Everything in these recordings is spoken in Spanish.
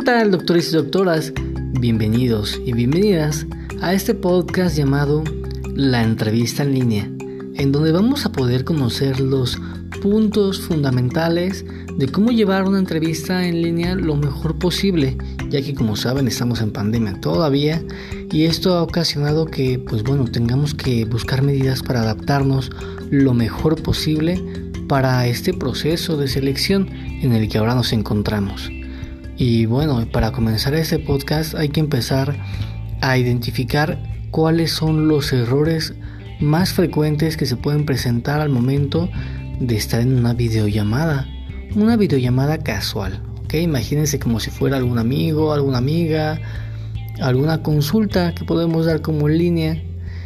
tal, doctores y doctoras? Bienvenidos y bienvenidas a este podcast llamado La Entrevista en Línea, en donde vamos a poder conocer los puntos fundamentales de cómo llevar una entrevista en línea lo mejor posible, ya que como saben estamos en pandemia todavía y esto ha ocasionado que tengamos que buscar medidas para adaptarnos lo mejor posible para este proceso de selección en el que ahora nos encontramos. Y para comenzar este podcast hay que empezar a identificar cuáles son los errores más frecuentes que se pueden presentar al momento de estar en una videollamada casual, ¿ok? Imagínense como si fuera algún amigo, alguna amiga, alguna consulta que podemos dar como en línea.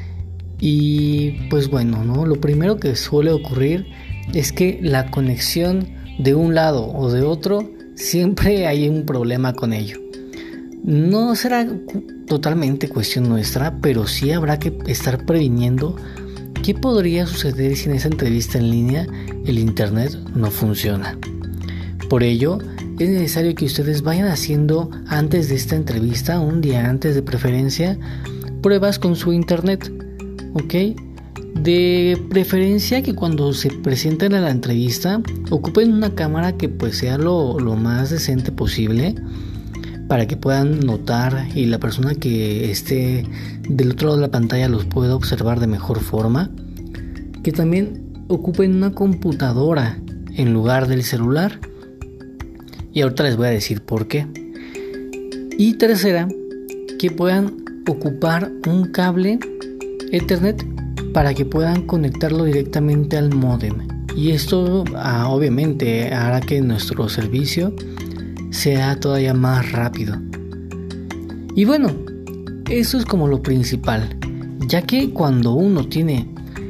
Y lo primero que suele ocurrir es que la conexión de un lado o de otro siempre hay un problema con ello. No será totalmente cuestión nuestra, pero sí habrá que estar previniendo qué podría suceder si en esa entrevista en línea el internet no funciona. Por ello, es necesario que ustedes vayan haciendo antes de esta entrevista, un día antes de preferencia, pruebas con su internet, ¿ok? De preferencia que cuando se presenten a la entrevista ocupen una cámara que sea lo más decente posible para que puedan notar y la persona que esté del otro lado de la pantalla los pueda observar de mejor forma. Que también ocupen una computadora en lugar del celular, y ahorita les voy a decir por qué. Y tercera, que puedan ocupar un cable Ethernet para que puedan conectarlo directamente al módem, y esto obviamente hará que nuestro servicio sea todavía más rápido. Y eso es como lo principal, ya que cuando uno tiene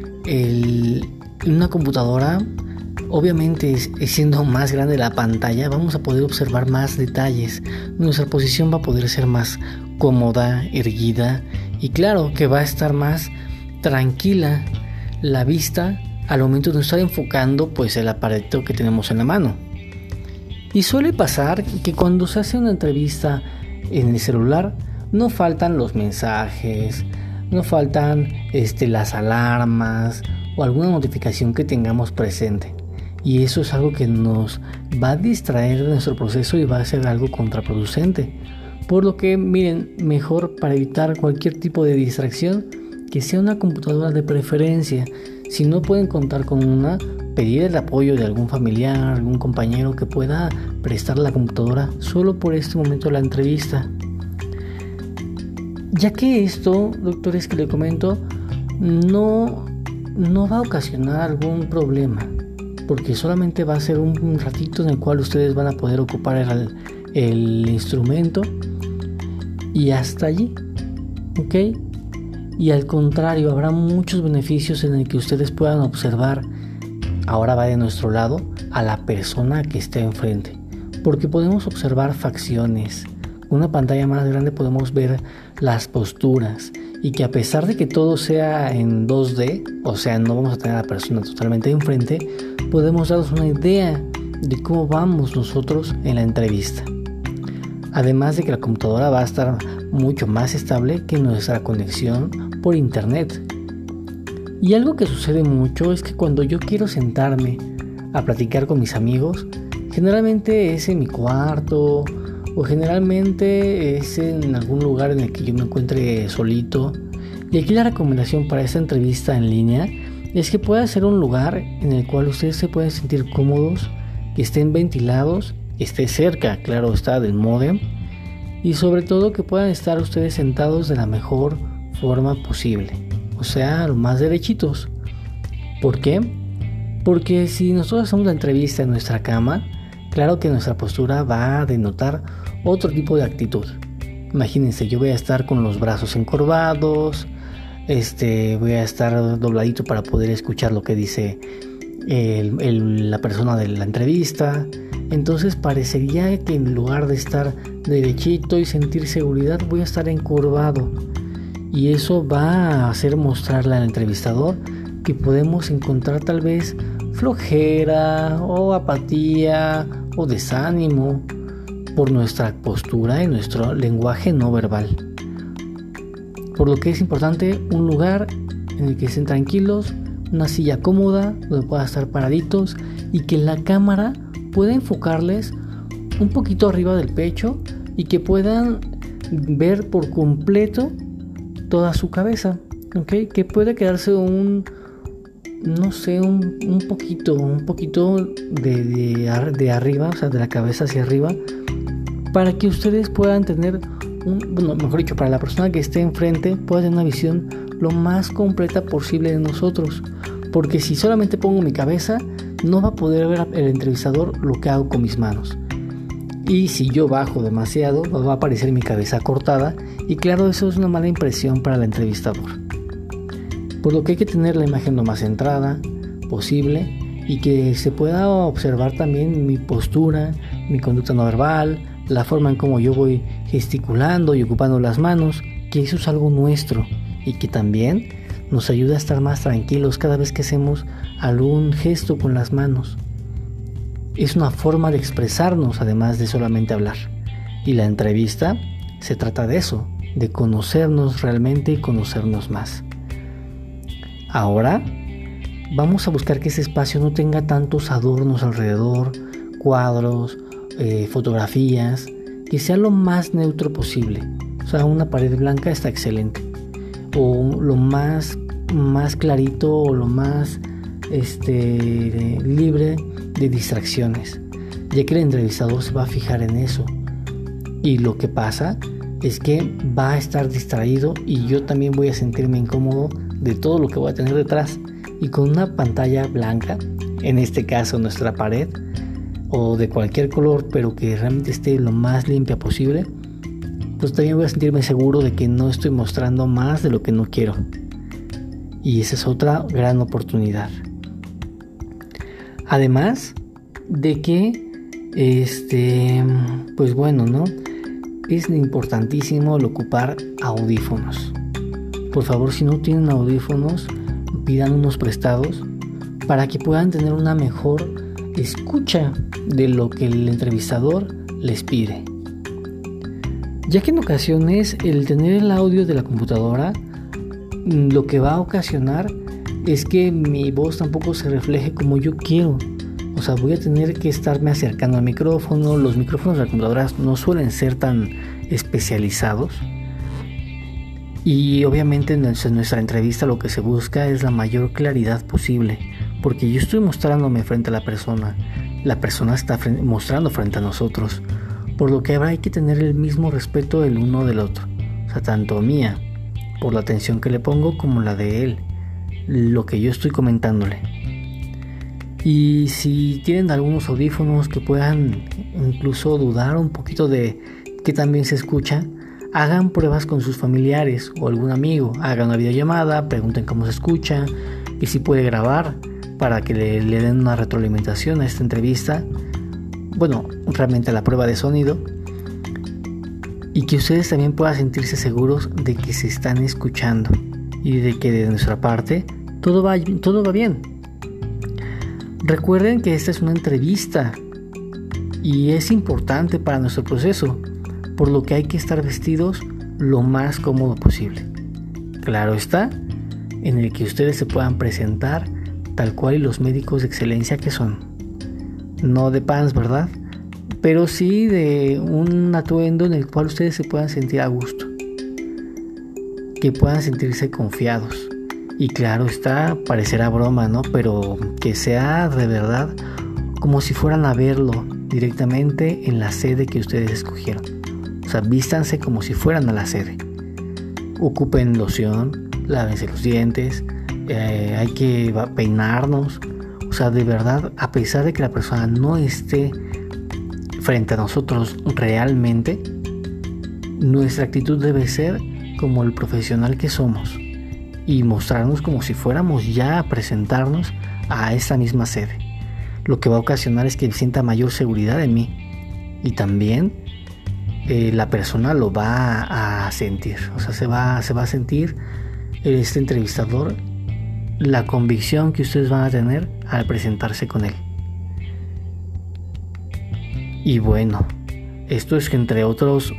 una computadora, obviamente siendo más grande la pantalla, vamos a poder observar más detalles, nuestra posición va a poder ser más cómoda, erguida, y claro que va a estar más tranquila la vista al momento de estar enfocando el aparato que tenemos en la mano. Y suele pasar que cuando se hace una entrevista en el celular no faltan los mensajes, no faltan las alarmas o alguna notificación que tengamos presente, y eso es algo que nos va a distraer de nuestro proceso y va a ser algo contraproducente. Por lo que mejor para evitar cualquier tipo de distracción, que sea una computadora de preferencia. Si no pueden contar con una, pedir el apoyo de algún familiar, algún compañero que pueda prestar la computadora solo por este momento de la entrevista. Ya que esto, doctores, que le comento, no va a ocasionar algún problema, porque solamente va a ser un ratito en el cual ustedes van a poder ocupar el instrumento y hasta allí, ¿ok? Y al contrario, habrá muchos beneficios en el que ustedes puedan observar, ahora va de nuestro lado, a la persona que está enfrente, porque podemos observar facciones. Con una pantalla más grande podemos ver las posturas, y que a pesar de que todo sea en 2D, o sea, no vamos a tener a la persona totalmente enfrente, podemos darnos una idea de cómo vamos nosotros en la entrevista. Además de que la computadora va a estar mucho más estable que nuestra conexión por internet. Y algo que sucede mucho es que cuando yo quiero sentarme a platicar con mis amigos, generalmente es en mi cuarto o generalmente es en algún lugar en el que yo me encuentre solito. Y aquí la recomendación para esta entrevista en línea es que pueda ser un lugar en el cual ustedes se pueden sentir cómodos, que estén ventilados, que esté cerca, claro está, del módem, y sobre todo que puedan estar ustedes sentados de la mejor forma posible, o sea, lo más derechitos. ¿Por qué? Porque si nosotros hacemos la entrevista en nuestra cama, claro que nuestra postura va a denotar otro tipo de actitud. Imagínense, yo voy a estar con los brazos encorvados, voy a estar dobladito para poder escuchar lo que dice la persona de la entrevista. Entonces parecería que en lugar de estar derechito y sentir seguridad, voy a estar encorvado, y eso va a hacer mostrarle al entrevistador que podemos encontrar tal vez flojera o apatía o desánimo por nuestra postura y nuestro lenguaje no verbal. Por lo que es importante un lugar en el que estén tranquilos, una silla cómoda donde puedan estar paraditos y que la cámara pueda enfocarles un poquito arriba del pecho y que puedan ver por completo toda su cabeza, ¿okay? Que puede quedarse un poquito de arriba, o sea, de la cabeza hacia arriba, para que ustedes puedan tener para la persona que esté enfrente pueda tener una visión lo más completa posible de nosotros, porque si solamente pongo mi cabeza, no va a poder ver el entrevistador lo que hago con mis manos. Y si yo bajo demasiado, va a aparecer mi cabeza cortada y claro, eso es una mala impresión para el entrevistador. Por lo que hay que tener la imagen lo más centrada posible y que se pueda observar también mi postura, mi conducta no verbal, la forma en cómo yo voy gesticulando y ocupando las manos, que eso es algo nuestro y que también nos ayuda a estar más tranquilos cada vez que hacemos algún gesto con las manos. Es una forma de expresarnos además de solamente hablar. Y la entrevista se trata de eso, de conocernos realmente y conocernos más. Ahora vamos a buscar que ese espacio no tenga tantos adornos alrededor, cuadros, fotografías, que sea lo más neutro posible. O sea, una pared blanca está excelente. O lo más clarito o lo más libre de distracciones, ya que el entrevistador se va a fijar en eso. Y lo que pasa es que va a estar distraído y yo también voy a sentirme incómodo de todo lo que voy a tener detrás. Y con una pantalla blanca, en este caso nuestra pared, o de cualquier color, pero que realmente esté lo más limpia posible, pues también voy a sentirme seguro de que no estoy mostrando más de lo que no quiero. Y esa es otra gran oportunidad. Además de que, pues bueno, ¿no? Es importantísimo el ocupar audífonos. Por favor, si no tienen audífonos, pidan unos prestados para que puedan tener una mejor escucha de lo que el entrevistador les pide. Ya que en ocasiones el tener el audio de la computadora lo que va a ocasionar es que mi voz tampoco se refleje como yo quiero. O sea, voy a tener que estarme acercando al micrófono. Los micrófonos de las computadoras no suelen ser tan especializados. Y obviamente en nuestra entrevista lo que se busca es la mayor claridad posible, porque yo estoy mostrándome frente a la persona está mostrando frente a nosotros, por lo que hay que tener el mismo respeto el uno del otro, o sea, tanto mía, por la atención que le pongo, como la de él, lo que yo estoy comentándole. Y si tienen algunos audífonos que puedan incluso dudar un poquito de que también se escucha, hagan pruebas con sus familiares o algún amigo, hagan una videollamada, pregunten cómo se escucha y si puede grabar para que le den una retroalimentación a esta entrevista, bueno, realmente a la prueba de sonido, y que ustedes también puedan sentirse seguros de que se están escuchando y de que de nuestra parte todo va bien. Recuerden que esta es una entrevista y es importante para nuestro proceso, por lo que hay que estar vestidos lo más cómodo posible. Claro está, en el que ustedes se puedan presentar tal cual y los médicos de excelencia que son. No de pants, ¿verdad? Pero sí de un atuendo en el cual ustedes se puedan sentir a gusto, que puedan sentirse confiados. Y claro está, parecerá broma, ¿no? Pero que sea de verdad como si fueran a verlo directamente en la sede que ustedes escogieron. O sea, vístanse como si fueran a la sede. Ocupen loción, lávense los dientes, hay que peinarnos. O sea, de verdad, a pesar de que la persona no esté frente a nosotros realmente, nuestra actitud debe ser como el profesional que somos y mostrarnos como si fuéramos ya a presentarnos a esta misma sede. Lo que va a ocasionar es que sienta mayor seguridad en mí y también la persona lo va a sentir. O sea, se va a sentir este entrevistador la convicción que ustedes van a tener al presentarse con él. Y bueno, Esto es que entre otros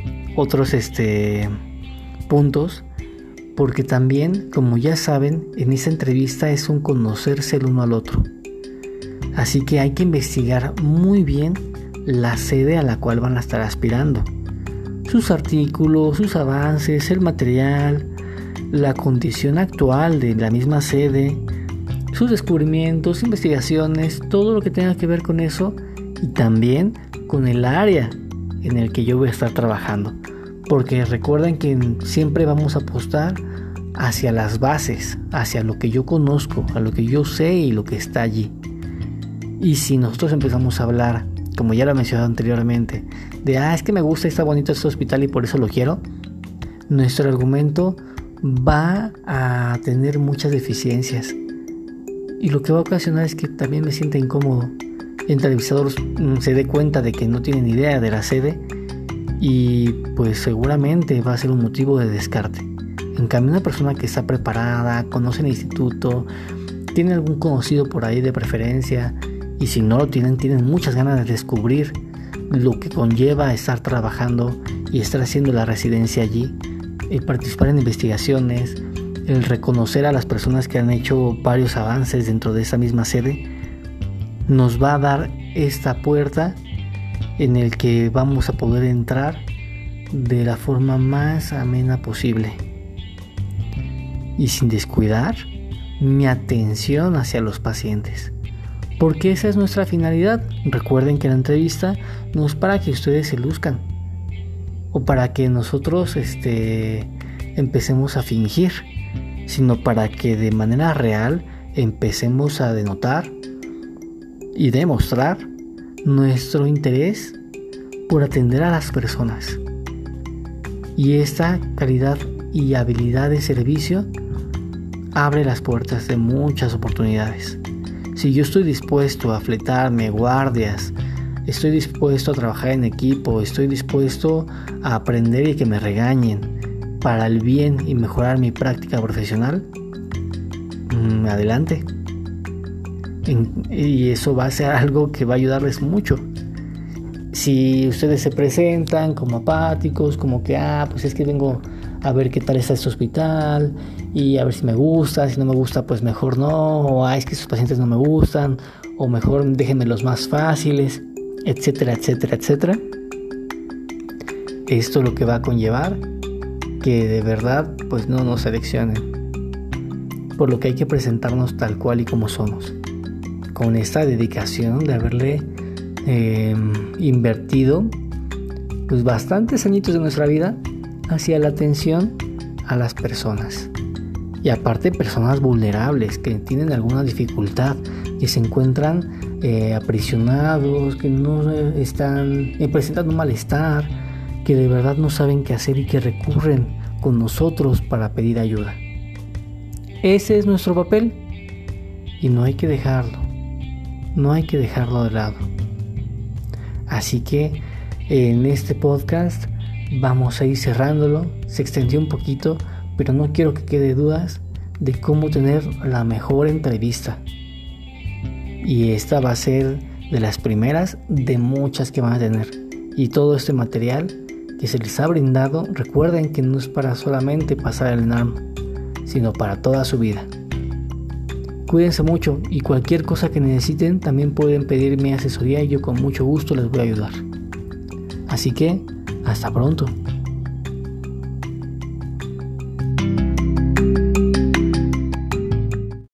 puntos, porque también, como ya saben, en esta entrevista es un conocerse el uno al otro. Así que hay que investigar muy bien la sede a la cual van a estar aspirando. Sus artículos, sus avances, el material, la condición actual de la misma sede, sus descubrimientos, investigaciones, todo lo que tenga que ver con eso y también con el área en el que yo voy a estar trabajando. Porque recuerden que siempre vamos a apostar hacia las bases, hacia lo que yo conozco, a lo que yo sé y lo que está allí. Y si nosotros empezamos a hablar, como ya lo he mencionado anteriormente, de es que me gusta, está bonito este hospital y por eso lo quiero, nuestro argumento va a tener muchas deficiencias. Y lo que va a ocasionar es que también me sienta incómodo. El entrevistador se dé cuenta de que no tiene ni idea de la sede y pues seguramente va a ser un motivo de descarte. En cambio, una persona que está preparada, conoce el instituto, tiene algún conocido por ahí de preferencia, y si no lo tienen muchas ganas de descubrir lo que conlleva estar trabajando y estar haciendo la residencia allí, el participar en investigaciones, el reconocer a las personas que han hecho varios avances dentro de esa misma sede, nos va a dar esta puerta en el que vamos a poder entrar de la forma más amena posible y sin descuidar mi atención hacia los pacientes, porque esa es nuestra finalidad. Recuerden que la entrevista no es para que ustedes se luzcan o para que nosotros empecemos a fingir, sino para que de manera real empecemos a denotar y demostrar nuestro interés por atender a las personas. Y esta calidad y habilidad de servicio abre las puertas de muchas oportunidades. Si yo estoy dispuesto a fletarme guardias, estoy dispuesto a trabajar en equipo, estoy dispuesto a aprender y que me regañen para el bien y mejorar mi práctica profesional, adelante. Y eso va a ser algo que va a ayudarles mucho. Si ustedes se presentan como apáticos, como que pues es que vengo a ver qué tal está este hospital y a ver si me gusta, si no me gusta pues mejor no, o es que esos pacientes no me gustan, o mejor déjenme los más fáciles, etcétera, etcétera, etcétera. Esto lo que va a conllevar que de verdad pues no nos seleccionen, por lo que hay que presentarnos tal cual y como somos, con esta dedicación de haberle invertido pues bastantes añitos de nuestra vida hacia la atención a las personas, y aparte personas vulnerables que tienen alguna dificultad, que se encuentran aprisionados, que no están presentando un malestar, que de verdad no saben qué hacer y que recurren con nosotros para pedir ayuda. Ese es nuestro papel y no hay que dejarlo de lado. Así que en este podcast vamos a ir cerrándolo. Se extendió un poquito, pero no quiero que quede dudas de cómo tener la mejor entrevista. Y esta va a ser de las primeras de muchas que van a tener. Y todo este material que se les ha brindado, recuerden que no es para solamente pasar el NARM, sino para toda su vida. Cuídense mucho y cualquier cosa que necesiten también pueden pedirme asesoría y yo con mucho gusto les voy a ayudar. Así que, hasta pronto.